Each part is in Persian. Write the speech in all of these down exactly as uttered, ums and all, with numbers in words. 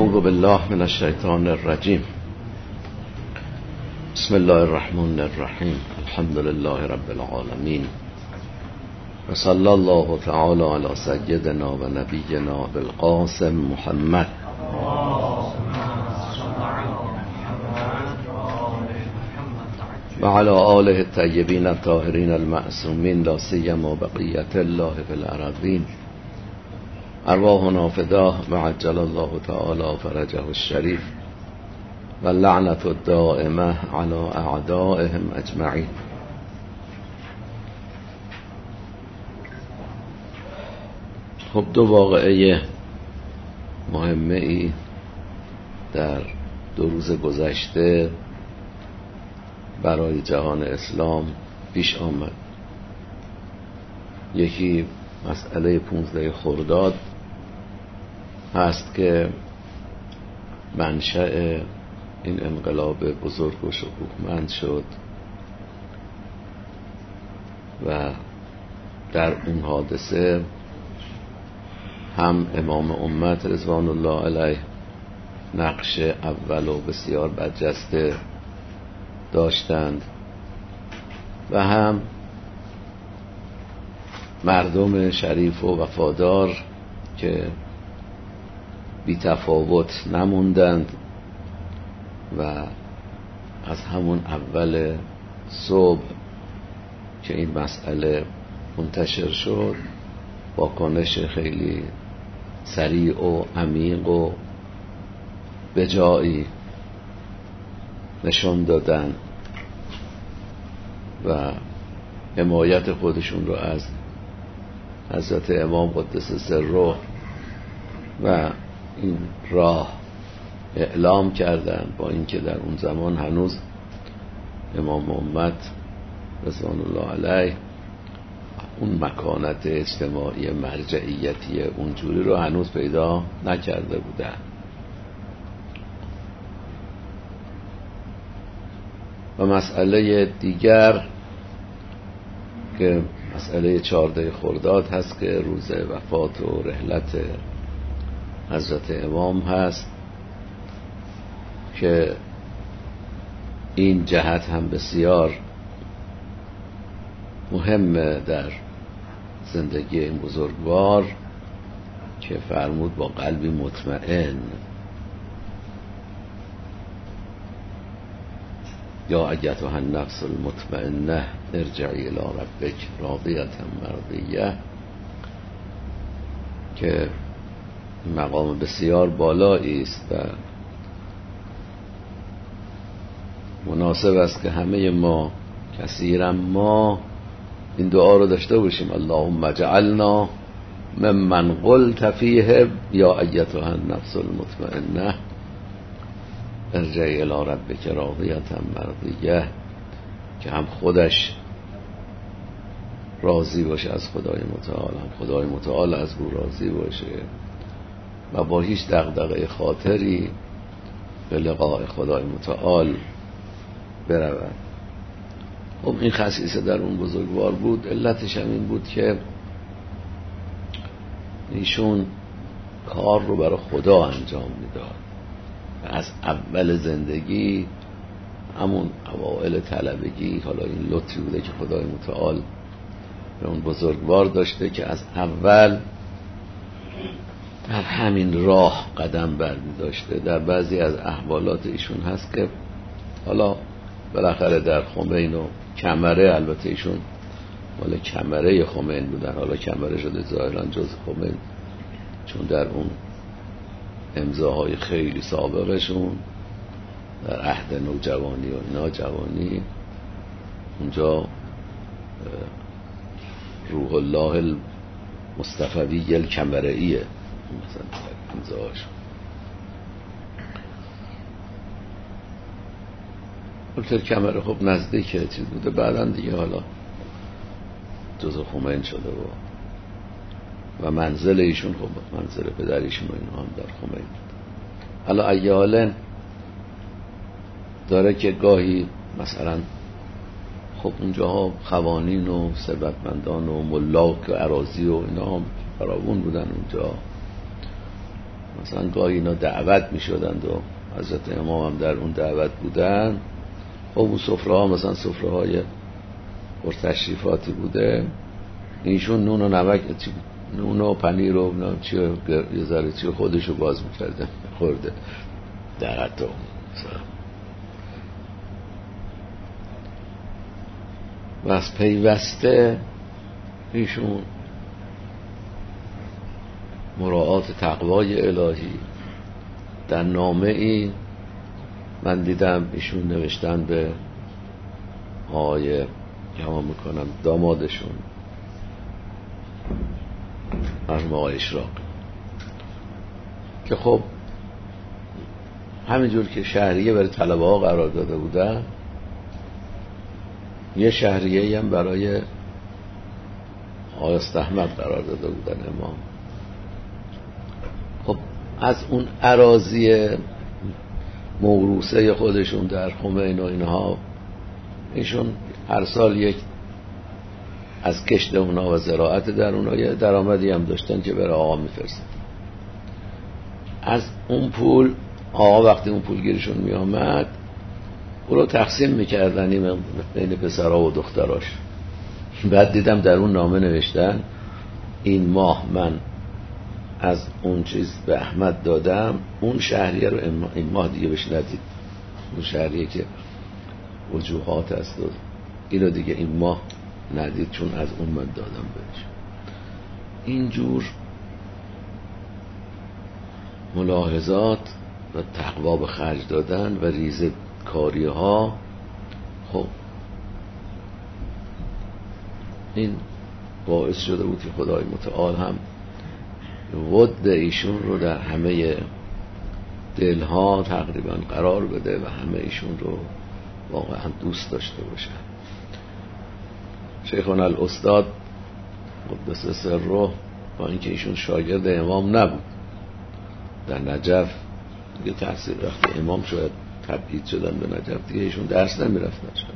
اعوذ بالله من الشیطان الرجیم. بسم الله الرحمن الرحیم. الحمد لله رب العالمین و صلی الله تعالی علی سیدنا و نبینا بالقاسم محمد و علی آله الطیبین الطاهرین المعصومین لا سیما بقیة الله فی الارضین. ارواحنا فداه و عجل الله تعالی فرجه الشریف و لعنت الدائمه علی اعدائهم اجمعین. خب دو واقعه مهمه ای در دو روز گذشته برای جهان اسلام پیش آمد. یکی مسئله پونزده خرداد هست که منشأ این انقلاب بزرگ و شکوهمند شد و در اون حادثه هم امام امت رضوان الله علیه نقش اول و بسیار برجسته داشتند و هم مردم شریف و وفادار که بی تفاوت نموندند و از همون اول صبح که این مسئله منتشر شد واکنش خیلی سریع و عمیق و بجایی نشان دادن و حمایت خودشون رو از حضرت امام قدس سره و این راه اعلام کردن، با اینکه در اون زمان هنوز امام امت رضوان الله علیه اون مکانت اجتماعی مرجعیتی اونجوری رو هنوز پیدا نکرده بودن. و مسئله دیگر که مسئله چهارده خرداد هست که روز وفات و رحلت حضرت امام هست که این جهت هم بسیار مهمه در زندگی این بزرگوار که فرمود با قلبی مطمئن یا ایتها النفس المطمئنه ارجعی الی ربک راضیة مرضیه، که مقام بسیار بالایی است و مناسب است که همه ما کثیرا ما این دعا رو داشته باشیم: اللهم اجعلنا ممن قلت فیه یا ایتها النفس المطمئنه ارجعی الی ربک راضیة مرضیه، که هم خودش راضی باشه از خدای متعال، هم خدای متعال از او راضی باشه و با هیچ دغدغه خاطری به لقاء خدای متعال برود. خب این خصیصه در اون بزرگوار بود. علتش هم این بود که ایشون کار رو برای خدا انجام میداد و از اول زندگی، همون اوائل طلبگی، حالا این لطفی بوده که خدای متعال به اون بزرگوار داشته که از اول در همین راه قدم برمی داشته. در بعضی از احوالات ایشون هست که حالا بالاخره در خمین و کمره، البته ایشون مال کمره خمین بودن، حالا کمره شده ظاهرا جز خمین، چون در اون امضاهای خیلی سابقشون در عهد نوجوانی و اینا جوانی اونجا روح الله المصطفوی الکمره‌ایه مثلا امضاهاشون. البته کمره خب نزدیکه چیز بوده، بعداً دیگه حالا جزء خمین شده و و منزل ایشون خب منزل پدریشون و اینا هم در خمین. حالا ایالن داره که گاهی مثلا خب اونجاها خوانین و ثروتمندان و ملاک و اراضی و اینا هم فراوون بودن اونجا مثلا گاهی اینا دعوت می شدند و حضرت امام هم در اون دعوت بودن. خب اون سفره ها مثلا سفره های پرتشریفاتی بوده، ایشون نون و نمک نون و پنیر و چی یه ذره چی خودشو باز میکرده خورده در حتی و از پیوسته ایشون مراعات تقوای الهی در نامه ای من دیدم ایشون نوشتن به آقای گمان میکنم دامادشون مرحوم آقای اشراق که خب همینجور که شهریه برای طلبه ها قرار داده بودن، یه شهریه هم برای آقای استحمد قرار داده بودن امام. خب از اون اراضی موروثه خودشون در خمین و اینها ایشون هر سال یک از کشت اونا و زراعت در اونا یه درآمدی هم داشتن که برای آقا میفرستن. از اون پول آقا وقتی اون پول گیرشون می آمد اون رو تقسیم میکردن بین پسرها و دختراش. بعد دیدم در اون نامه نوشتن این ماه من از اون چیز به احمد دادم، اون شهریه رو این ماه دیگه بهش ندید، اون شهریه که وجوهات هست اینو دیگه این ماه ندید چون از اون من دادم بهش. اینجور ملاحظات و تقوا به خرج دادن و ریزه کاری ها، خب این باعث شده بود که خدای متعال هم ود ایشون رو در همه دلها تقریبا قرار بده و همه ایشون رو واقعا دوست داشته باشن. شیخنا الاستاد قدس سره با اینکه ایشون شاگرد امام نبود، در نجف دیگه تحصیل وقتی امام شاید تبعید شدن به نجف دیگه ایشون درس نمیرفتن شاید،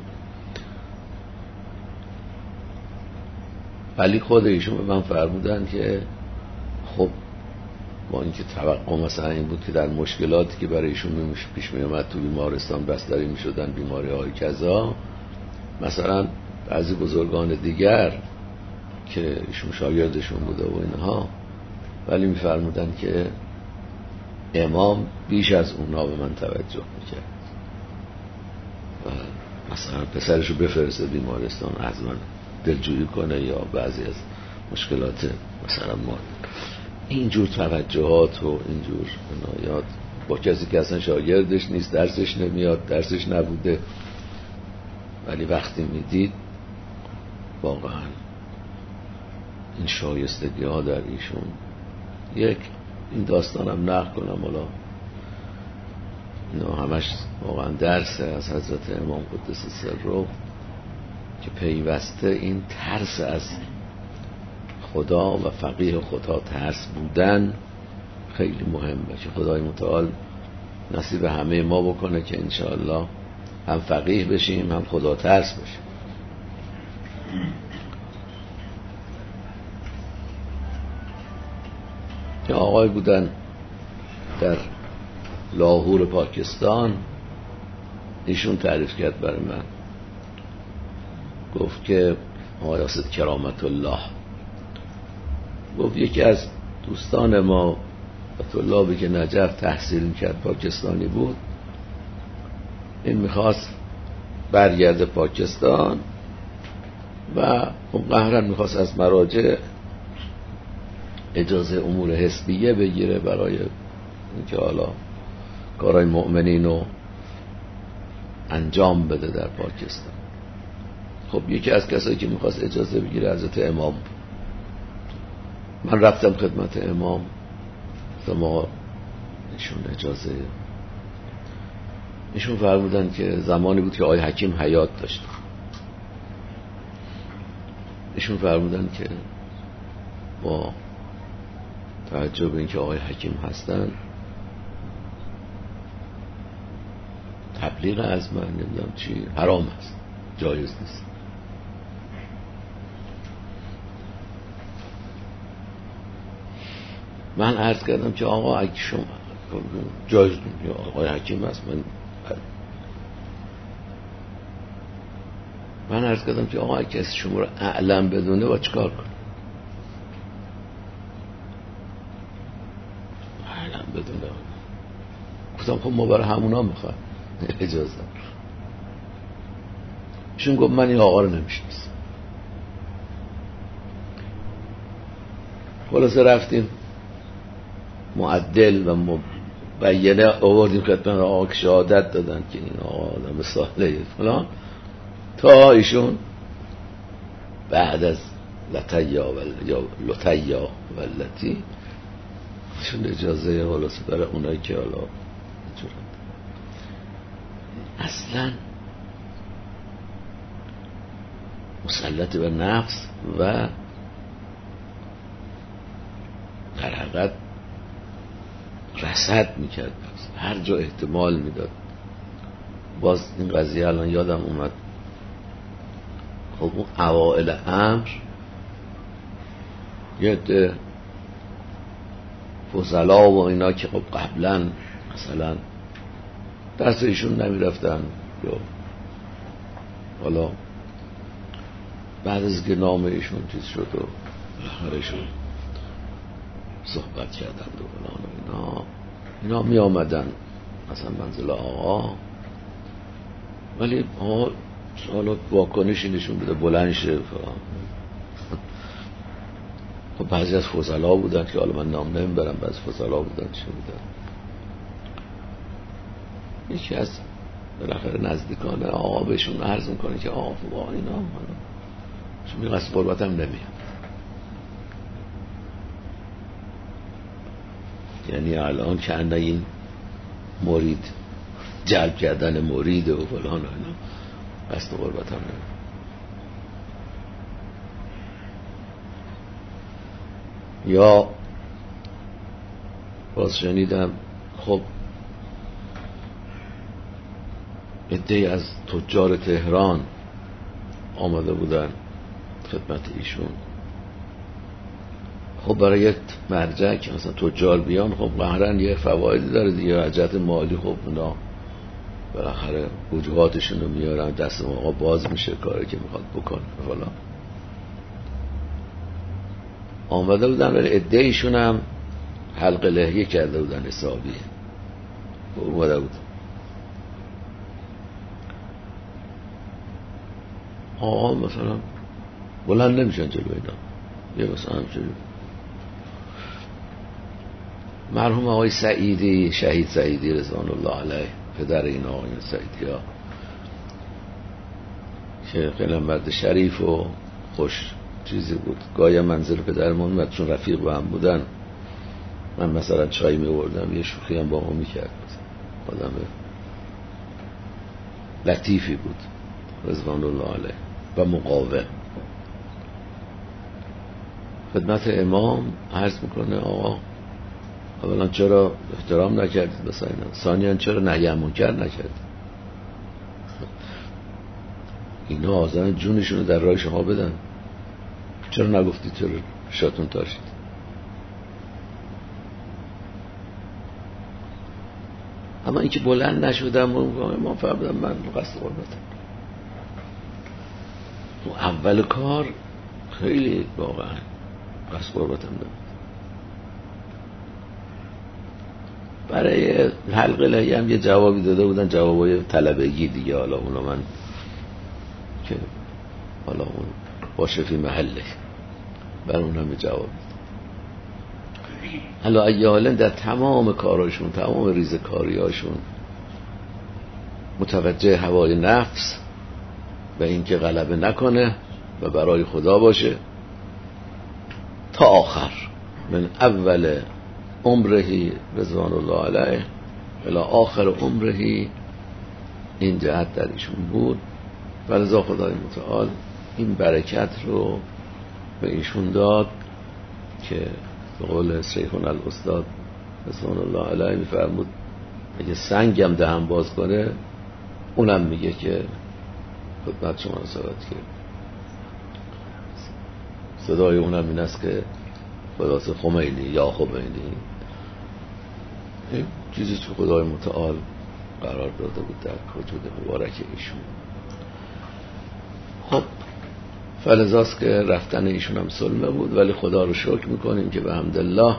ولی خود ایشون به من فرمودن که خب با اینکه توقع مثلا این بود که در مشکلاتی که برای ایشون پیش می اومد تو بیمارستان بستری می شدن بیماری های کذا، مثلا بعضی بزرگان دیگر که ایشون شاگردشون بوده و اینها، ولی می فرمودن که امام بیش از اونا به من توجه میکرد و مثلا پسرشو بفرسته بیمارستان از من دلجویی کنه یا بعضی از مشکلات مثلا ما اینجور توجهات و اینجور عنایات با کسی که اصلا شاگردش نیست، درسش نمیاد، درسش نبوده، ولی وقتی میدید واقعا این شایستگی ها در ایشون. یک این داستانم نقل کنم، حالا اینا همش واقعا درسه از حضرت امام قدس سره که پیوسته این ترس از خدا و فقیه خدا ترس بودن خیلی مهمه که خدای متعال نصیب همه ما بکنه که انشاءالله هم فقیه بشیم هم خدا ترس بشیم. که آقای بودن در لاهور پاکستان، ایشون تعریف کرد برای من، گفت که آقای اسد کرامت الله گفت یکی از دوستان ما طلابی که نجف تحصیل میکرد پاکستانی بود، این میخواست برگرده پاکستان و اون قهرن میخواست از مراجع اجازه امور حسبیه بگیره برای اینکه حالا کارهای مؤمنین رو انجام بده در پاکستان. خب یکی از کسایی که میخواست اجازه بگیره حضرت امام بود. من رفتم خدمت امام و ما ایشون اجازه ایشون فرمودن که زمانی بود که آقای حکیم حیات داشت، ایشون فرمودن که با توجه به اینکه آقای حکیم هستن تبلیغ از من نمیدونم چی حرام است، جایز نیست. من عرض کردم که آقا اگه شما جایز یا آقای حکیم هست، من من عرض کردم که آقا اگه کسی شما رو اعلم بدونه با چیکار کنه؟ اعلم بدونه گفتم خب ما برای همونا میخوایم اجازه. ایشون گفت من این آقا رو نمیشناسم. خلاصه رفتیم معدل و مبینه آوردیم خدمت آقا که شهادت دادن که این آقا آدم صالحه فلان، تا ایشون بعد از لطیا و یا لطیا و لطی چون اجازه خلاصه برای اونایی که حالا جورند. اصلا مسلط به نفس و در حقیقت رصد میکرد، هر جا احتمال میداد. باز این قضیه الان یادم اومد، خب اون اوائل امر یه عده فضلا و اینا که خب قبلا مثلا دست ایشون نمیرفتن یا حالا بعد از که نام ایشون چیز شد و آخرشون صحبت کردن و فلان و اینا اینا می آمدن مثلا منزل آقا، ولی آقا حالا واکنشی نشون بده بلند شه فلان. خب بعضی از فضلا بودن که حالا من نام نمیبرم، بعضی فضلا بودن چه بودن، یکی از بالاخره نزدیکان آقا بهشون عرض میکنه که آقا با اینا حالا چون می قصد قربتم نمیاد، یعنی الان که انده این مرید جلب کردن مرید و فلان و اینا قصد قربتم نمیاد. یا باز شنیدم خب عده‌ای از تجار تهران آمده بودن خدمت ایشون. خب برای یک مرجع که مثلا تجار بیان خب قهرن یه فوایدی داره دیگه، حاجت مالی، خب اونا بالاخره وجوهاتشون رو میارن دست آقا باز میشه کاری که میخواد بکنه فلان. آمده بودن ولی عده‌ایشون هم حلق لحیه کرده بودن حسابی اومده بودن. آقا مثلا بلند نمیشن جلو اینا، یه مثلا همچنین مرحوم آقای سعیدی، شهید سعیدی رضوان الله علیه، پدر این آقایان سعیدی ها که خیلی مرد شریف و خوش چیزی بود، گاهی منزل پدرمون و چون رفیق با هم بودن من مثلا چای می آوردم یه شوخی هم با هم می کرد، آدم لطیفی بود رضوان الله علیه و مقاوم. خدمت امام عرض میکنه آقا اولا چرا احترام نکردید مثلا، ثانیاً چرا نهی عن منکر نکردید؟ اینا آزان جونشون رو در راه شما بدن، چرا نگفتید چرا شاتون تاشید؟ اما اینکه بلند نشدم ما فهمیدم من قصد قربتم. اون اول کار خیلی واقعا قصد قربتم دارم. برای حلقه لحیه هم یه جوابی داده بودن، جوابای طلبگی دیگه، حالا اونا من که حالا اون باشه فی محله برای اون هم جواب حالا ایالن در تمام کاراشون، تمام ریز کاریاشون متوجه هوای نفس و اینکه غلبه نکنه و برای خدا باشه تا آخر، من اول عمره رضوان الله علیه الی آخر عمره این جهت در ایشون بود. و لذا خدای متعال این برکت رو به ایشون داد که به قول شیخنا الاستاد رضوان الله علیه میفرمود اگه سنگم دهن باز کنه اونم میگه که خدمت شما نصیحت کرد. صدای اونم این است که خداست خمینی یا خمینی، این چیزی که خدای متعال قرار داده بود در وجود مبارک ایشون. خب فلذاست که رفتن ایشون هم سلمه بود، ولی خدا رو شکر میکنیم که به حمدالله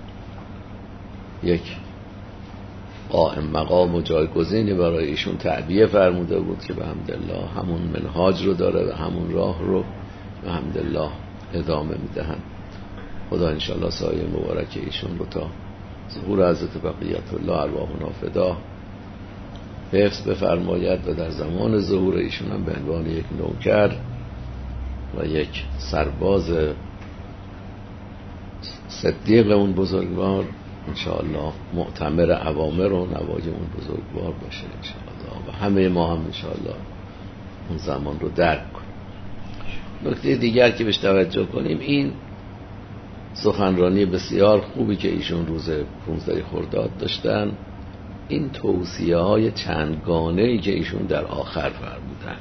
یک قائم مقام و جایگزینی برای ایشون تعبیه فرموده بود که به حمدالله همون منهاج رو داره و همون راه رو به حمدالله ادامه میدهن. خدا انشاءالله سایه مبارک ایشون رو تا ظهور حضرت بقیت الله ارواحنا فدا حفظ بفرماید و در زمان ظهور ایشون هم به عنوان یک نوکر و یک سرباز صدیق اون بزرگوار انشاءالله معتمر اوامر و نواهی اون بزرگوار باشه انشاءالله و همه ما هم انشاءالله اون زمان رو درک کنیم. نکته دیگر که بهش توجه کنیم، این سخنرانی بسیار خوبی که ایشون روز پانزده خرداد داشتن، این توصیه های چندگانه‌ای که ایشون در آخر فرمودن،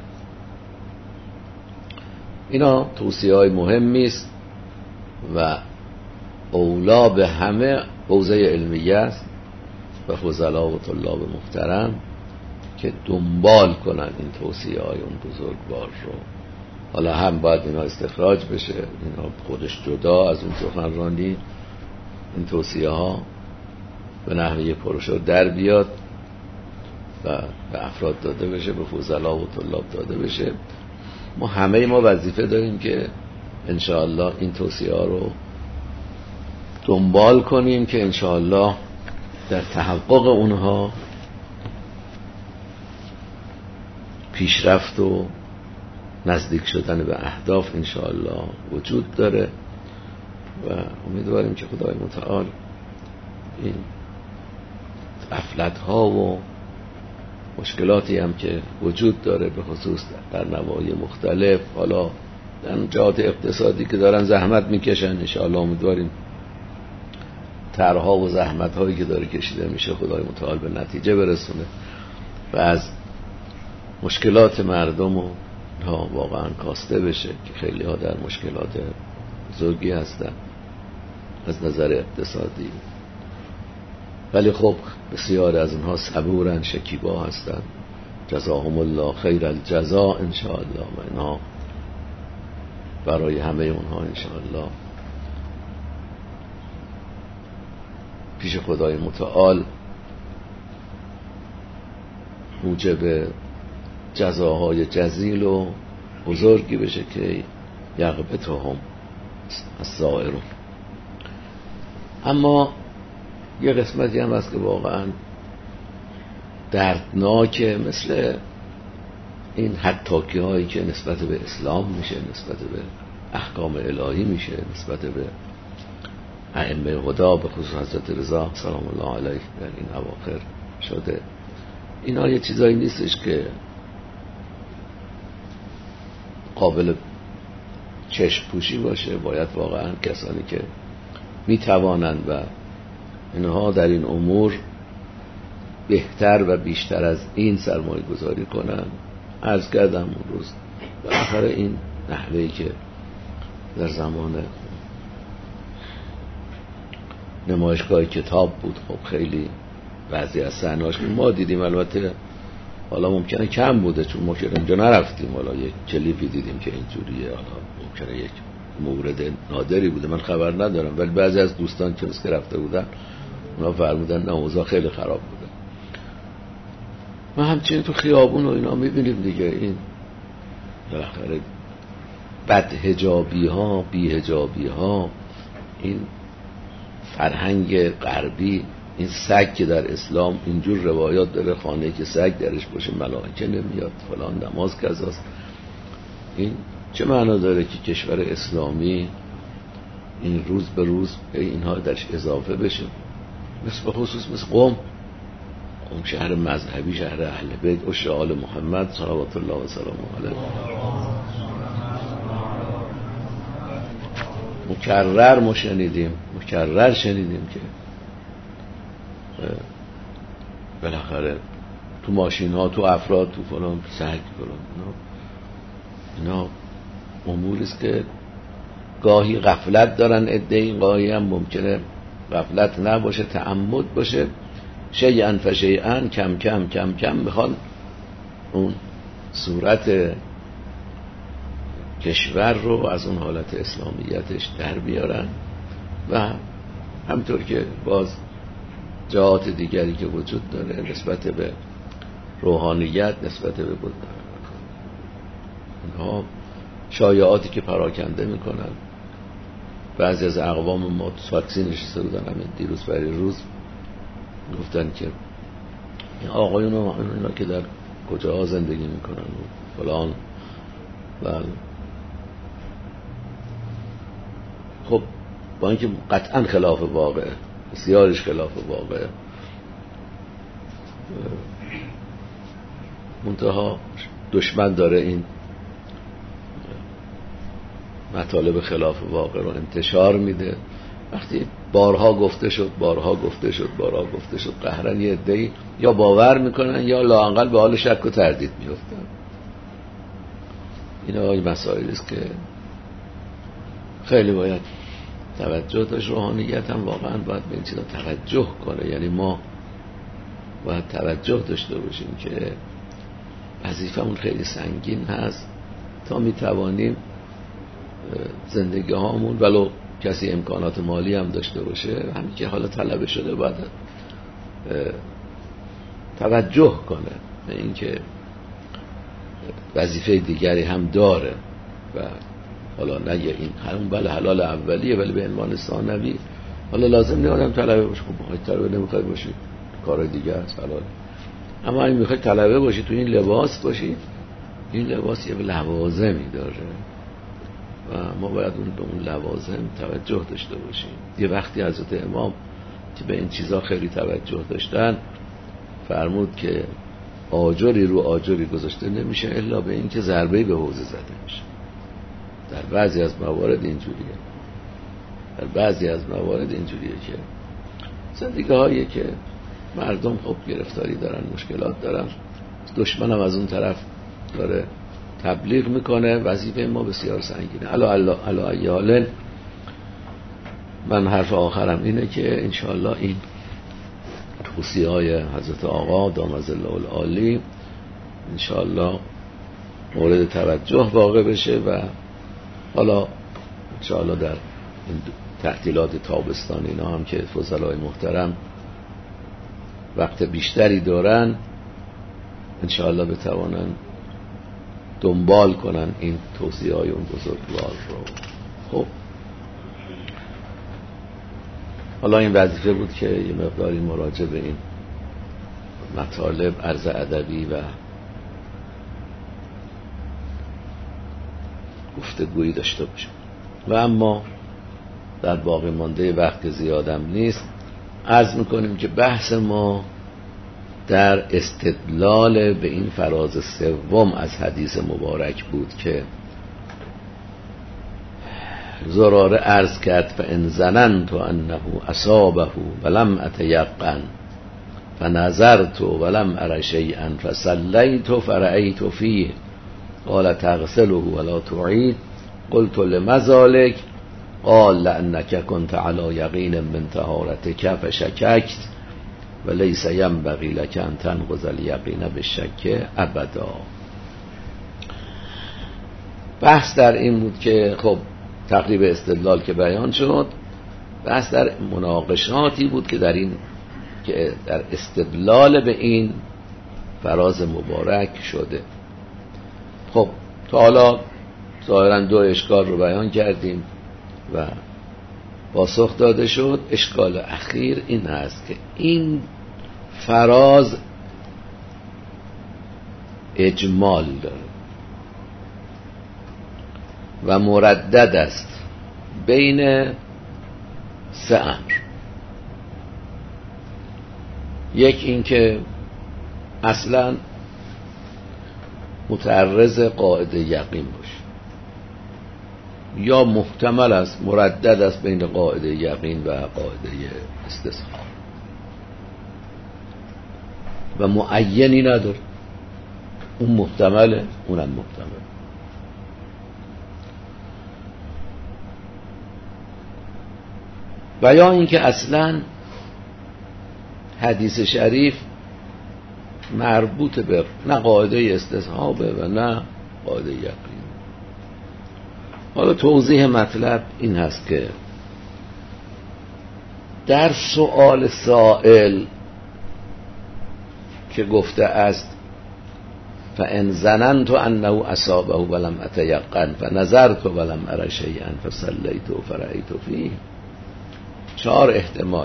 اینا توصیه های مهمی است و اولا به همه حوزه علمیه است و فضلا و طلاب محترم که دنبال کنن این توصیه های اون بزرگوار رو. حالا هم باید اینا استخراج بشه، اینا خودش جدا از اون سخنرانی این توصیه ها به نحوه پروشور در بیاد و به افراد داده بشه، به فضلا و طلاب داده بشه. ما همه ما وظیفه داریم که انشاءالله این توصیه ها رو دنبال کنیم که انشاءالله در تحقق اونها پیشرفت و نزدیک شدن به اهداف انشاءالله وجود داره و امیدواریم که خدای متعال این غفلت ها و مشکلاتی هم که وجود داره به خصوص در نواحی مختلف، حالا در جهات اقتصادی که دارن زحمت میکشن، انشاءالله امیدواریم طرح‌ها و زحمت‌هایی که داره کشیده میشه خدای متعال به نتیجه برسونه و از مشکلات مردم و ها واقعا کاسته بشه که خیلی ها در مشکلات بزرگی هستن از نظر اقتصادی، ولی خب بسیار از اونها صبورن، شکیبا هستن، جزاهم الله خیر الجزا انشاءالله و اینا برای همه اونها انشاءالله پیش خدای متعال موجب جزاهای جزیل و بزرگی بشه که یغبطهم السائرون. اما یه قسمتی هم هست که واقعا دردناکه، مثل این حتاکی هایی که نسبت به اسلام میشه، نسبت به احکام الهی میشه، نسبت به ائمه خدا به خصوص حضرت رضا سلام الله علیه در این اواخر شده. اینا یه چیزایی نیستش که قابل چشم پوشی باشه، باید واقعا کسانی که میتوانند و اینها در این امور بهتر و بیشتر از این سرمایه گذاری کنن. عرض کردم اون روز بالاخره این نحوهی که در زمان نمایشگاه کتاب بود خب خیلی بعضی از صحنه‌هاش ما دیدیم، البته حالا ممکنه کم بوده چون ما که اونجا نرفتیم، حالا یک کلیپی دیدیم که اینجوریه، حالا ممکنه یک مورد نادری بوده من خبر ندارم، ولی بعضی از دوستان که مسکه رفته بودن اونا فرمودن نه اوضاع خیلی خراب بوده. ما همچنین تو خیابون و اینا میبینیم دیگه، این بالاخره بدحجابی ها، بی‌حجابی ها، این فرهنگ غربی، این سگ که در اسلام اینجور روایات داره، خانه که سگ درش باشه ملائکه نمیاد، فلان نماز کذاست. این چه معنا داره که کشور اسلامی این روز به روز اینها درش اضافه بشه؟ مثل به خصوص مثل قم، قم شهر مذهبی، شهر اهل بیت، عشر آل محمد صلوات الله و سلامه علیه، مکرر ما شنیدیم مکرر شنیدیم که بالاخره تو ماشین ها، تو افراد، تو فلان سگ فلان، اینا اینا اموری است که گاهی غفلت دارن عده‌ای، گاهی هم ممکنه غفلت نباشه، تعمد باشه. شیئا فشیئا، کم کم کم کم میخوان اون صورت کشور رو از اون حالت اسلامیتش در بیارن و همطور که باز جهات دیگری که وجود داره نسبت به روحانیت، نسبت به اونها شایعاتی که پراکنده میکنن. بعضی از اقوام ما تاکسی نشسته بودن همین دیروز برای روز، گفتن که این آقایون و اینا که در کجاها زندگی میکنن و فلان. بله خب با اینکه قطعا خلاف واقعه، بسیارش خلاف واقعه، منتها دشمن داره این مطالب خلاف واقع رو انتشار میده. وقتی بارها گفته شد بارها گفته شد بارها گفته شد قهرن یه عده‌ای یا باور میکنن یا لااقل به حال شک و تردید میفتن. اینا مسائلی است که خیلی باید توجه داشت. روحانیت هم واقعا باید به این چیزا توجه کنه. یعنی ما باید توجه داشته باشیم که وظیفمون خیلی سنگین هست تا میتوانیم زندگی هامون ولو کسی امکانات مالی هم داشته باشه، همین که حالا طلب شده باید توجه کنه به این که وظیفه دیگری هم داره و حالا نگه این همون بله حلال اولیه ولی به عنوان ثانوی حالا لازم نیست آدم طلبه باشه. خب بخواید طلبه نمیخواید باشید کار دیگه هست حلال، اما این میخواید طلبه باشید تو این لباس باشید، این لباس یه لوازمی داره و ما باید اون به اون لوازم توجه داشته باشیم. یه وقتی حضرت امام که به این چیزا خیلی توجه داشتن فرمود که آجری رو آجری گذاشته نمیشه الا به این که ضربه‌ای به حوزه زده میشه. در بعضی از موارد اینجوریه، در بعضی از موارد اینجوریه که زندگی هایی که مردم خب گرفتاری دارن، مشکلات دارن، دشمن هم از اون طرف داره تبلیغ میکنه. وظیفه ما بسیار سنگینه. الا الا الا ایالن من حرف آخرم اینه که انشاءالله این توصیه های حضرت آقا دام ظله العالی انشاءالله مورد توجه واقع بشه و حالا انشاءالله در این تعطیلات تابستان اینا هم که فضلای محترم وقت بیشتری دارن انشاءالله بتوانن دنبال کنن این توصیه های اون بزرگوار رو. خب حالا این وظیفه بود که یه مقداری مراجعه به این مطالب عرض ادبی و گفتگویی داشته باشیم. و اما در باقی مانده وقت زیادم نیست، عرض میکنیم که بحث ما در استدلال به این فراز سوم از حدیث مبارک بود که زراره عرض کرد فان ظننت انه اصابه ولم اتیقن فنظرت ولم ار شیئا فصلیت فرأیت فیه قال تغسله ولا تعید قلت لما ذلك قال لأنك كنت على يقين من طهارتك فشككت وليس ينبغي لك أن تنقض اليقين بالشك ابدا. بحث در این بود که خب تقریب استدلال که بیان شد، بحث در مناقشاتی بود که در این که در استدلال به این فراز مبارک شده. خب تا حالا ظاهرا دو اشکال رو بیان کردیم و پاسخ داده شد. اشکال اخیر این هست که این فراز اجمال داره و مردد است بین سه امر. یک این که اصلا متعرض قاعده یقین باشه، یا محتمل است مردد است بین قاعده یقین و قاعده استثمار و معینی نداره، اون محتمله اونم محتمل. و یا اینکه اصلا حدیث شریف مربوط به نه قاعده استصحابه و نه قاعده یقین. حالا توضیح مطلب این هست که در سؤال سائل که گفته است فان ظننت انه اصابه ولم اتیقن فنظرت ولم ار شیئا فصلیت فرأیت فیه، چهار احتمال.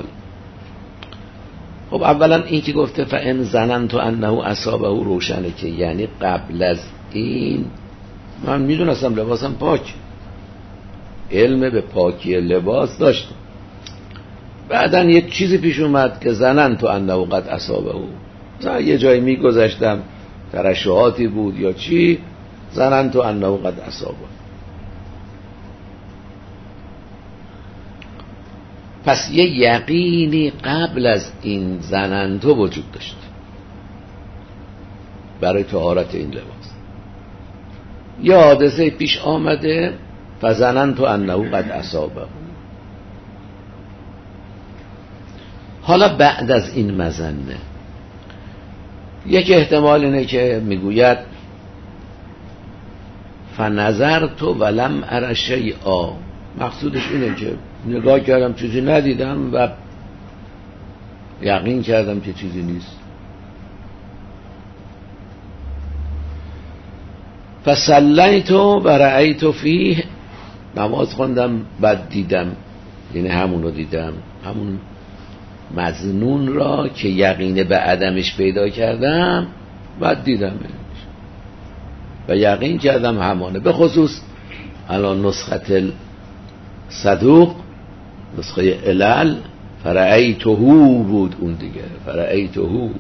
خب اولا این که گفته فان ظننت انه اصابه روشنه که یعنی قبل از این من میدونستم لباسم پاک، علم به پاکی لباس داشتم، بعدن یک چیزی پیش اومد که ظننت انه قد اصابه، یه جایی میگذشتم ترشحاتی بود یا چی، ظننت انه قد اصابه. پس یه یقینی قبل از این ظننت وجود داشت برای طهارت این لباس. یه حادثه پیش آمده فظننت انه قد اصابه. حالا بعد از این مظنه یک احتمال اینه که میگوید فنظرت ولم ار شیئا، مقصودش اینه که نگاه کردم چیزی ندیدم و یقین کردم که چیزی نیست. فصلیت و رأیت فیه، نماز خوندم بعد دیدم، یعنی همونو دیدم، همون مظنون را که یقین به عدمش پیدا کردم بعد دیدم و یقین کردم همانه. به خصوص الان نسخه صدوق، نسخه علل فرأیته بود، اون دیگه فرأیته.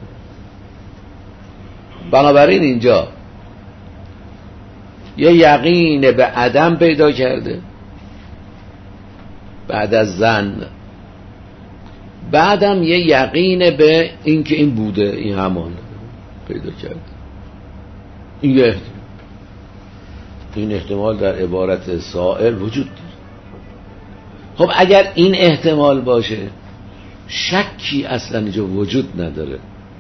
بنابراین اینجا یه یقین به عدم پیدا کرده بعد از ظن، بعدم یه یقین به این که این بوده، این همان پیدا کرد. این یه احتمال. این احتمال در عبارت سائل وجود داره. خب اگر این احتمال باشه شکی اصلا اینجا وجود نداره،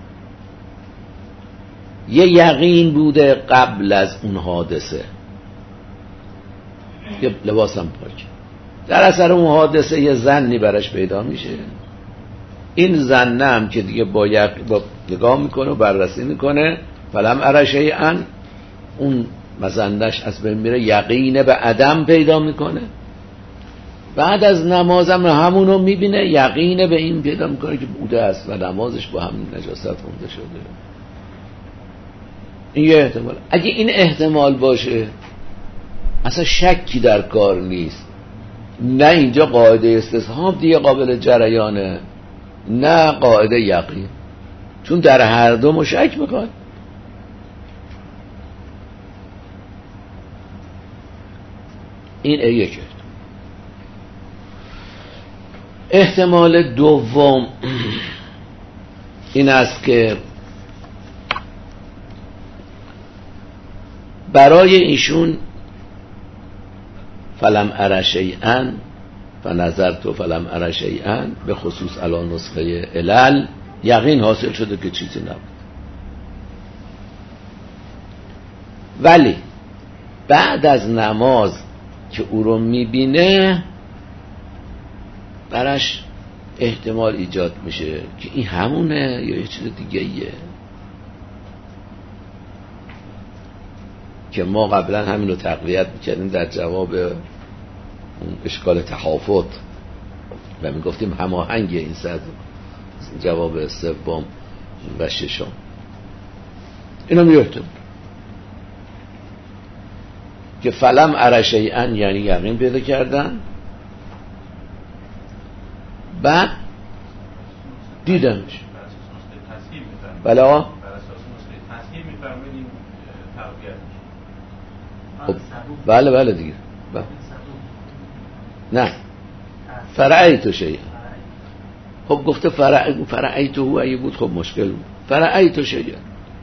یه یقین بوده قبل از اون حادثه که لباسم پاک، در اثر اون حادثه یه ظنی برش پیدا میشه، این ظنه هم که دیگه با نگاه میکنه و بررسی میکنه فلم ار شیئا، اون مظنش از بین میره، یقین به عدم پیدا میکنه. بعد از نمازم همونو میبینه، یقین به این پیدا میکنه که بوده است و نمازش با همین نجاست خونده شده. این یه احتمال. اگه این احتمال باشه اصلا شکی در کار نیست، نه اینجا قاعده استصحاب دیگه قابل جریانه، نه قاعده یقین، چون در هر دو شک میکنه. این یک احتمال. احتمال دوم این است که برای ایشون فلم ار شیئا فنظرت فلم ار شیئا، به خصوص الان نسخه علل، یقین حاصل شده که چیزی نبود. ولی بعد از نماز که او رو میبینه براش احتمال ایجاد میشه که این همونه یا یه چیز دیگه ایه، که ما قبلا همین رو تقویت میکردیم در جواب اون اشکال تحافظ و میگفتیم هماهنگ این صد جواب سوم و ششم. اینو میگفتیم که فلم ار شیئا یعنی یقین پیدا کردن، بعد دیدمش. بله خب بله بله دیگه بله. نه فرأیت شیئا، خب گفته فرأیت هو اگه بود خب مشکل بود، فرأیت شیئا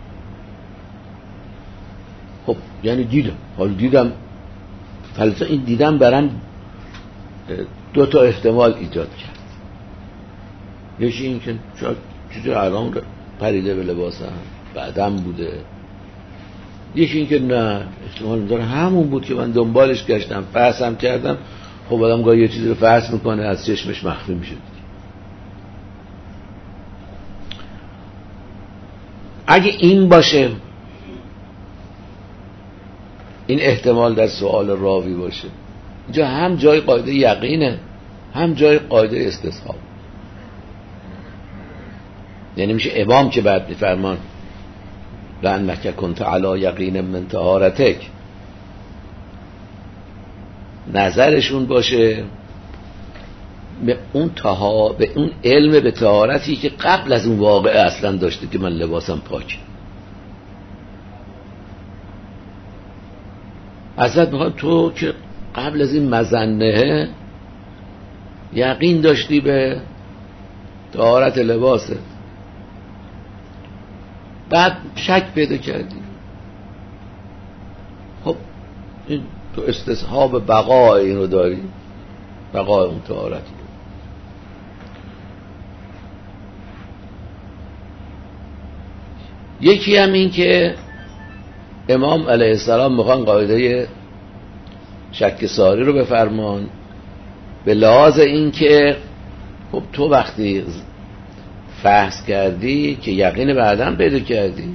خب یعنی دیدم. حالا دیدم، حالا این دیدم برن دو تا احتمال ایجاد کرد. یکی این که شاید چیزی الان پریده به لباسم بعدم بوده، یکی این که نه احتمال داره همون بود که من دنبالش گشتم فحصم کردم. خب آدم گاهی یه چیزی رو فحص میکنه از چشمش مخفی میشه. اگه این باشه، این احتمال در سوال راوی باشه، اینجا هم جای قاعده یقینه هم جای قاعده استصحاب. یعنی میشه امام که بعد میفرمان لأنک کنت علی یقین من طهارتک، نظرشون باشه به اون تها به اون علم به طهارتی که قبل از اون واقعه اصلا داشته که من لباسم پاک. اصلا میخواد تو که قبل از این مظنه یقین داشتی به طهارت لباسه، بعد شک پیدا کردی، خب این تو استصحاب بقای اینو داری، بقای اون طهارت. یکی هم این که امام علیه السلام میخوان قاعده شک ساری رو بفرمان به لحاظ این که خب تو وقتی فحص کردی که یقین به عدم پیدا کردی،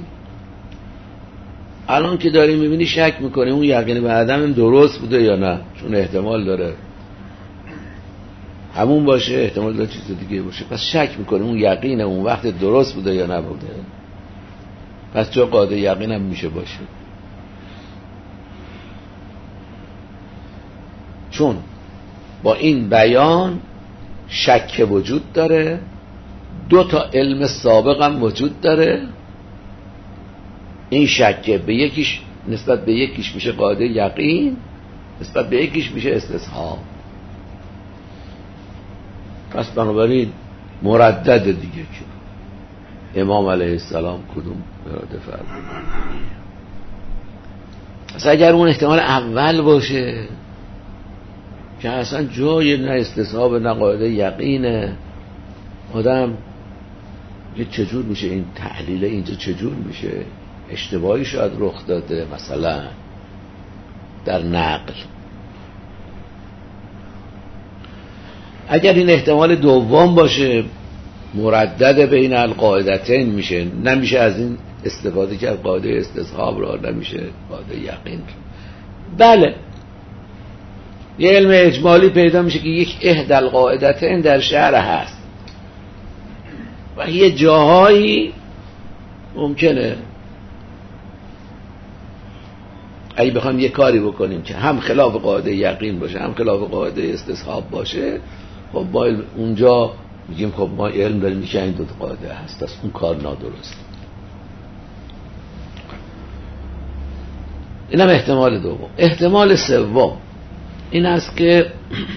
الان که داری میبینی شک میکنی اون یقین به عدم درست بوده یا نه، چون احتمال داره همون باشه احتمال داره چیز دیگه باشه، پس شک میکنی اون یقین اون وقت درست بوده یا نبوده، پس چه قاعده یقین هم میشه باشه. چون با این بیان شک وجود داره، دو تا علم سابق هم وجود داره. این شک به یکیش نسبت به یکیش میشه قاعده یقین، نسبت به یکیش میشه استصحاب. پس بنابراین مردد دیگه که امام علیه السلام کدوم اراده فرمود. پس اگر اون احتمال اول باشه که اصلا جای نه استصحاب نه قاعده یقینه، آدم یه چجور میشه این تحلیل اینجا چجور میشه، اشتباهی شاید رخ داده مثلا در نقل. اگر این احتمال دوم باشه مردد بین القاعدتین میشه، نمیشه از این استفاده کرد قاعده استصحاب را، نمیشه قاعده یقین. بله یه علم اجمالی پیدا میشه که یک احد القاعدتین در شرع هست و یه جاهایی ممکنه اگه بخوایم یه کاری بکنیم که هم خلاف قاعده یقین باشه هم خلاف قاعده استصحاب باشه، خب با اونجا میگیم خب ما علم داریم که این دو تا قاعده هست، پس اون کار نادرست. اینم احتمال دوم. احتمال سوم این است که یقین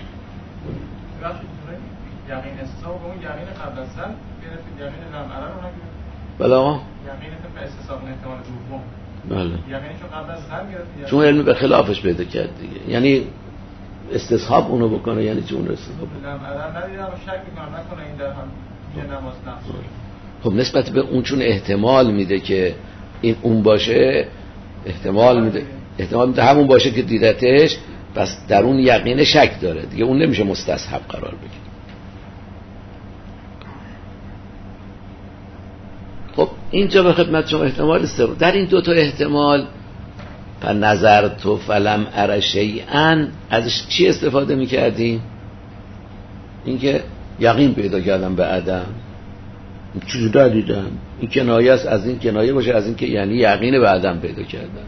استصحاب اون یقین قبل از ظن گرفتید، یقین لمعه رو نگرفتید. بله آقا یقین به استصحاب احتمال دوم. بله یقین چون قبل از ظن گرفتید، چون علم به خلافش پیدا کرد دیگه، یعنی استصحاب اونو بکنه، یعنی چون استصحاب لمعه ندیدم شک میکنم نکنه این در هم یه نماز نقص. خب نسبت به اون چون احتمال میده که این اون باشه، احتمال میده احتمال میده همون باشه که دیدتش، پس در اون یقین شک داره دیگه، اون نمیشه مستصحب قرار بگیره. خب اینجا به خدمت شما احتمال سوم. در این دو تا احتمال پر نظر تو فلم ار شیئا ازش چی استفاده میکردیم؟ اینکه یقین پیدا کردم به عدم، چیزی ندیدم، این کنایه است از این کنایه باشه از این که یعنی یقین به عدم پیدا کردم.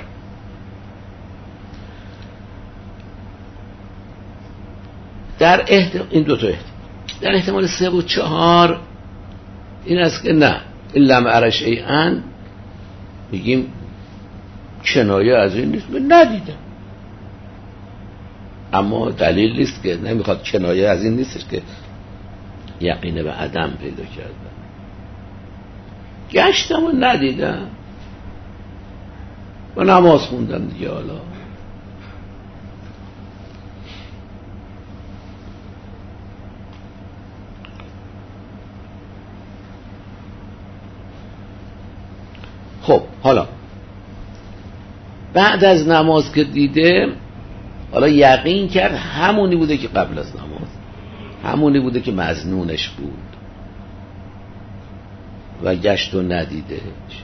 در احتمال این دو تا احتمال در احتمال سه و چهار این است که نه این لم ار شیئا میگیم کنایه از این نیست، ندیدم، اما دلیل نیست که نمیخواد کنایه از این نیستش که یقین به عدم پیدا کردم، گشتم و ندیدم و نماز خوندم دیگه. حالا خب حالا بعد از نماز که دیده، حالا یقین کرد همونی بوده که قبل از نماز، همونی بوده که مظنونش بود و گشت و ندیدهش.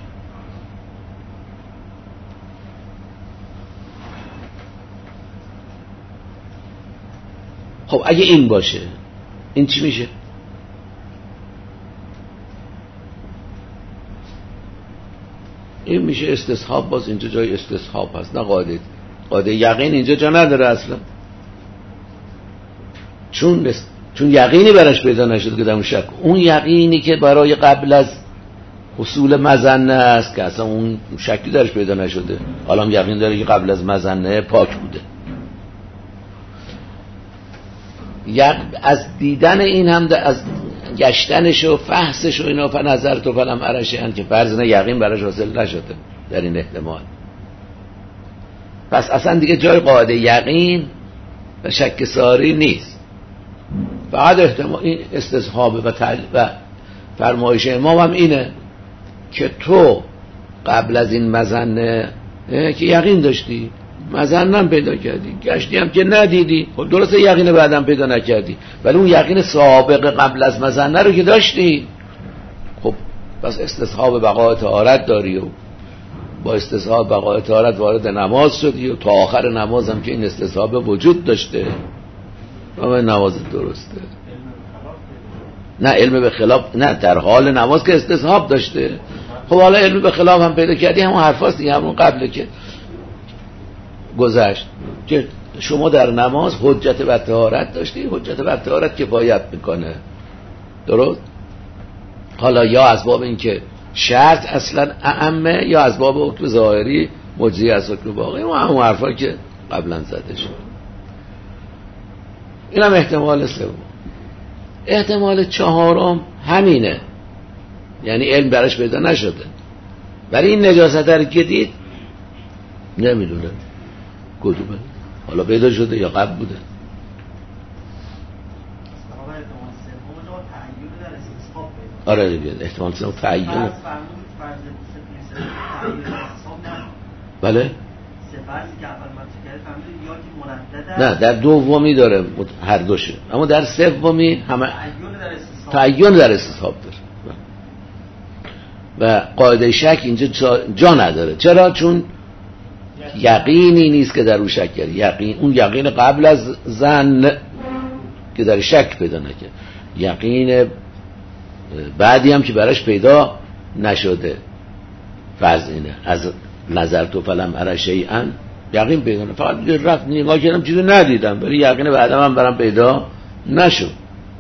خب اگه این باشه، این چی میشه؟ این میشه استصحاب. باز اینجا جای استصحاب هست، نه قاعده. قاعده یقین اینجا جا نداره اصلا، چون بس... چون یقینی براش پیدا نشد که در اون شک. اون یقینی که برای قبل از حصول مظنه است که اصلا اون شکی درش پیدا نشده، حالا هم یقین داره که قبل از مظنه پاک بوده. یق... از دیدن این هم ده... از گشتنش و فحصش و اینا فن نظر تو فلم عرشه که فرض نه یقین براش حاصل نشده در این احتمال. پس اصلا دیگه جای قاعده یقین و شک ساری نیست، فقط احتمال این استصحابه. و, تل... و فرمایش امام هم اینه که تو قبل از این مظنه که یقین داشتی، مظنه پیدا کردی، گشتی هم که ندیدی، خب درسته یقین بعدم پیدا نکردی، ولی اون یقین سابق قبل از مظنه رو که داشتی، خب پس استصحاب بقای طهارت داری و با استصحاب بقای طهارت وارد نماز شدی و تا آخر نماز هم که این استصحاب وجود داشته و نماز درسته. نه علم به خلاف، نه در حال نماز که استصحاب داشته. خب حالا علم به خلاف هم پیدا کردی، همون حرفاست دیگه، همون قبله که گذشت که شما در نماز حجت بر طهارت داشتی، حجت بر طهارت کفایت میکنه، درست؟ حالا یا از باب این که شرط اصلا اعمه یا از باب حکم ظاهری مجزی از حکم باقی، و همون حرفا که قبلا زده شد. این هم احتمال سوم. احتمال چهارم همینه، یعنی علم برش پیدا نشده، ولی این نجاست رو که دید نمیدونه کدومه، حالا پیدا شده یا قبل بوده. آره دیگه احتمال سوم تعیین. بله نه در دومی داره هر دوشه، اما در سومی همه تعیین در استصحاب داره و قاعده شک اینجا جا نداره. چرا؟ چون یقینی نیست که در او شک کرد، یقین اون یقین قبل از ظن که در شک پیدا نکرد، یقین بعدی هم که براش پیدا نشده، فرض اینه از نظر تو فلم اره شیئا یقین پیدا نشد، فقط رفت نگاه کردم چیزی ندیدم، ولی یقین بعدم هم برام پیدا نشد.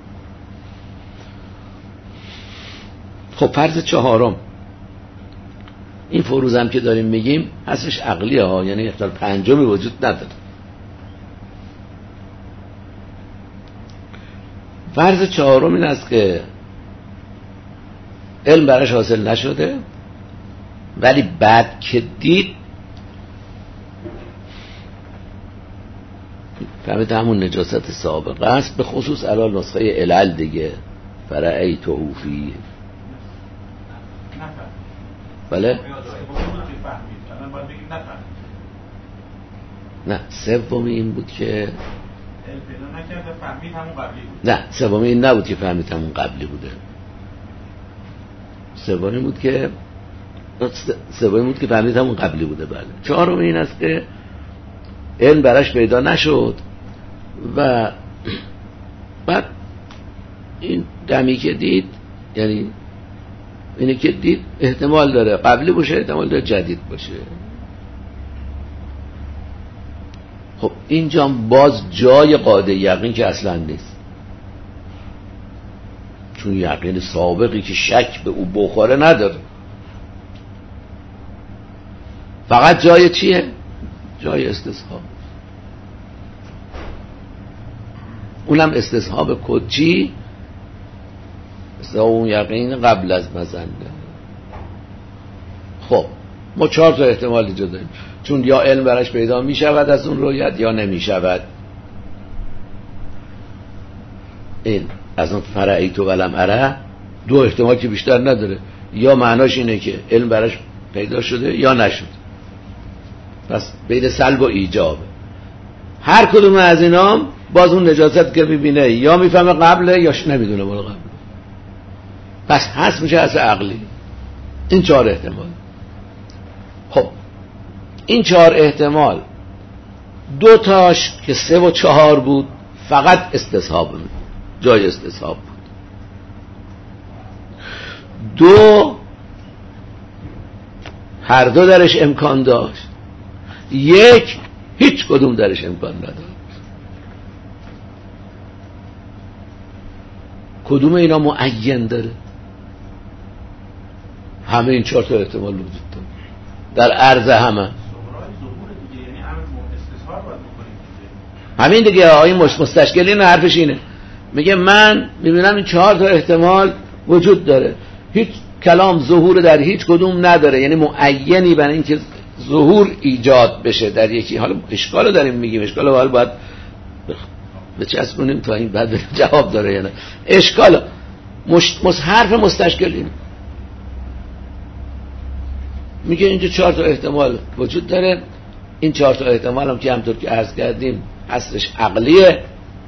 خب فرض چهارم، این فروض هم که داریم میگیم هستش عقلیه ها، یعنی احتمال پنجمی وجود نداره. فرض چهارم این است که علم براش حاصل نشده، ولی بعد که دید فهمید همون نجاست سابقه است، به خصوص الان نسخه علل دیگه فرأیته فیه. بله نه سومی این بود که نه سومی این نبود که فهمید همون قبلی بوده، سومی بود که سومی بود که فهمید همون قبلی بوده. بله چهارم این است که علم براش پیدا نشد و بعد این دمی که دید، یعنی اینی که دید احتمال داره قبلی باشه، احتمال داره جدید باشه. خب اینجا باز جای قاعده یقین که اصلا نیست، چون یقین سابقی که شک به او بخوره نداره، فقط جای چیه؟ جای استصحاب، اونم استصحاب کجی؟ اون یقین قبل از مظنه. خب ما چهار تا احتمال اینجا داریم، چون یا علم براش پیدا می شود از اون رویت یا نمی شود. این از اون فرعیت و ولم اره دو احتمال که بیشتر نداره، یا معناش اینه که علم براش پیدا شده یا نشد. پس بین سلب و ایجاب هر کدوم از اینا باز اون نجاست که میبینه یا میفهمه قبله یا نمیدونه مال قبله، پس هست میشه اصل عقلی. این چهار احتمال. خب این چهار احتمال دو تاش که سه و چهار بود فقط استصحاب بود، جای استصحاب بود. دو هر دو درش امکان داشت، یک هیچ کدوم درش امکان نداشت. کدوم اینا معین داره؟ همه این چهار تا احتمال وجود داره در عرض همه. همین دیگه. آقای مستشکلین حرفش اینه، میگه من میبینم این چهار تا احتمال وجود داره، هیچ کلام ظهور در هیچ کدوم نداره، یعنی معینی برای اینکه ظهور ایجاد بشه در یکی. حالا اشکالو داریم میگیم، اشکالو حالا باید بچسبونیم تا این بعد جواب داره یا نه. اشکال مش... مس... حرف مستشکلین میگه اینجا چهار تا احتمال وجود داره، این چهار تا احتمال هم که همطور که عرض کردیم اصلش عقلیه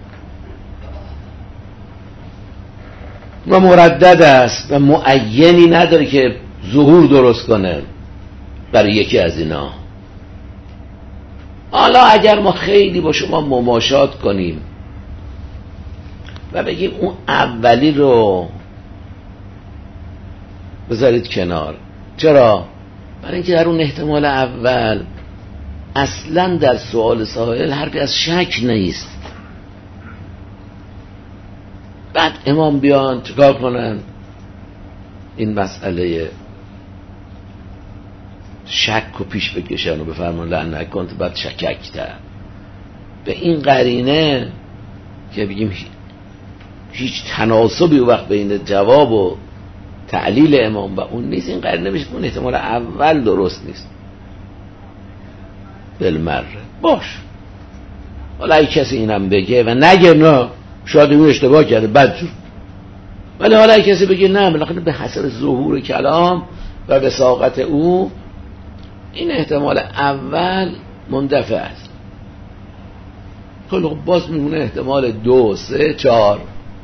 و مردد است و معینی نداره که ظهور درست کنه برای یکی از اینا. حالا اگر ما خیلی با شما مماشات کنیم و بگیم اون اولی رو بذارید کنار، چرا؟ برای اینکه در اون احتمال اول اصلا در سوال سائل حرفی از شک نیست. بعد امام بیان چیکار کنن؟ این مسئله شک رو پیش بکشن و بفرمان لعن نکنت بعد شککتر به این قرینه که بگیم هیچ تناسبی وقت بین جواب و تعلیل امام و اون نیست. این قرینه میشه اون احتمال اول درست نیست بالمره. باش حالا ای کسی اینم بگه و نگه نه شاید اون اشتباه کرده بد شد، ولی حالا ای کسی بگه نه بالاخره به حسب ظهور کلام و وساقت او این احتمال اول مندفع است. خب باز میمونه احتمال دو سه چهار.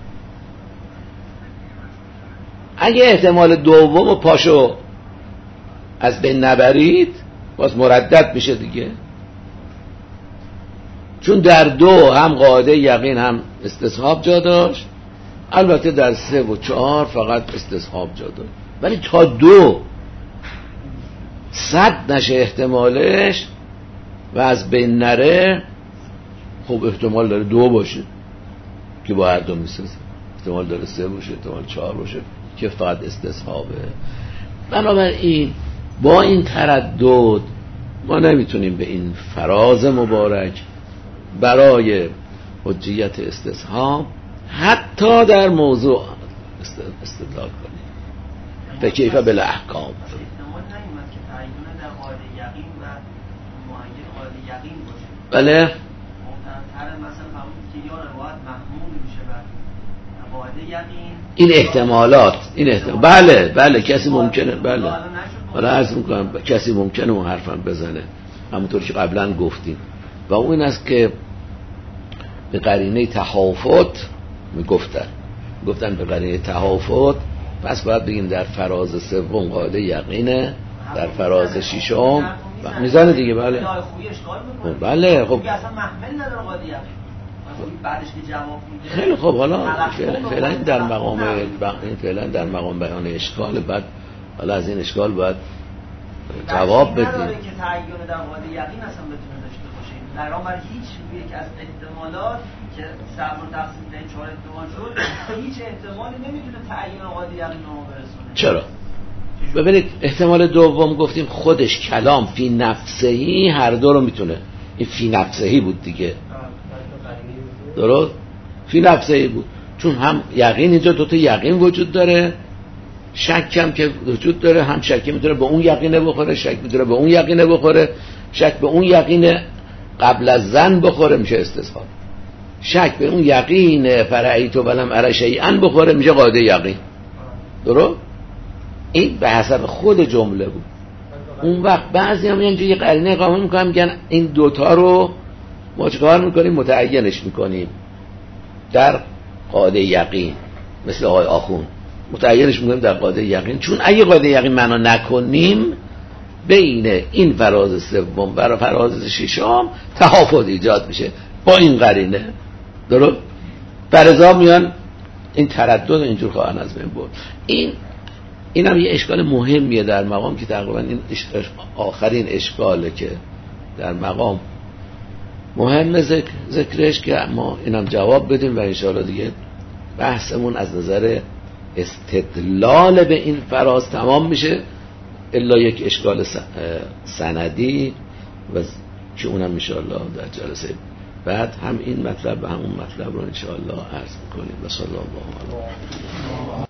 اگه احتمال دوم و پاشو از بین نبرید باز مردد میشه دیگه، چون در دو هم قاعده یقین هم استصحاب جا داشت، البته در سه و چهار فقط استصحاب جا داشت. ولی تا دو صد نشه احتمالش و از بین نره، خب احتمال داره دو باشه که با هر دو میسازه، احتمال داره سه باشه، احتمال چهار باشه که فقط استصحابه. بنابراین با این تردد ما نمیتونیم به این فراز مبارک برای حجیت استصحاب حتی در موضوع استدلال کنیم. فکیف بالاحکام احتمال نمیمد که تعیین در قاعده یقین و معین قاعده یقین باشه. بله ممکن‌تره مثلا فهمید که یا روایت محمول میشه بر قاعده یقین. این احتمالات این احتمال بله بله کسی ممکنه بله حالا عرض میکنم کسی ممکنه اون حرفم بزنه همونطور که قبلا گفتیم و اون این است که به قرینه تحافت میگفتن گفتن به قرینه تحافت پس باید بگیم در فراز سوم قاعده یقینه، در فراز ششم میزنه دیگه. بله بله خب اصلا محمل نداره قاعده یقین بعدش که جواب میده. خیلی خب حالا فعلا در مقام فعلا در مقام بیان اشکال بعد حالا از این اشکال باید جواب بدیم. نداره که تعین در قاعده یقین اصلا بتونه داشته باشه. در اون برای هیچ یک از احتمالات که صبر و تقسیم به این چهار احتمال شد هیچ احتمالی نمیتونه تعیین قاعده یقین رو برسونه. چرا؟ ببینید احتمال دوم گفتیم خودش کلام فی نفسهی هر دو رو میتونه. این فی نفسهی بود دیگه، درست؟ فی نفسهی بود چون هم یقین اینجا دوتا یقین وجود داره، شک هم که وجود داره، هم شک میتونه به اون یقینه بخوره، شک میتونه به اون یقینه بخوره، شک به اون یقینه قبل از ظن بخوره میشه استصحاب، شک به اون یقینه فرعیت و ولم اره شیئا بخوره میشه قاعده یقین. درست؟ این به حسب خود جمله بود. اون وقت بعضی هم یه قرینه اقامه میکنن میگن این دوتا رو ما چکار میکنیم؟ متعینش میکنیم در قاعده یقین، مثل آقای آخوند متعینش میکنیم در قاعده یقین، چون اگه قاعده یقین معنا نکنیم بین این فراز سوم و فراز ششم تحافظ ایجاد میشه با این قرینه. درست؟ برزا میان این تردد اینجور خواهن از بین برد. این این هم یه اشکال مهمیه در مقام که تقریبا این آخرین اشکاله که در مقام مهم ذکر ذکرش که ما اینم جواب بدیم و انشاءالله دیگه بحثمون از نظر استدلال به این فراز تمام میشه، الا یک اشکال سندی و که اونم انشاءالله در جلسه بعد هم این مطلب و همون مطلب رو انشاءالله عرض میکنیم. و صلی الله علیه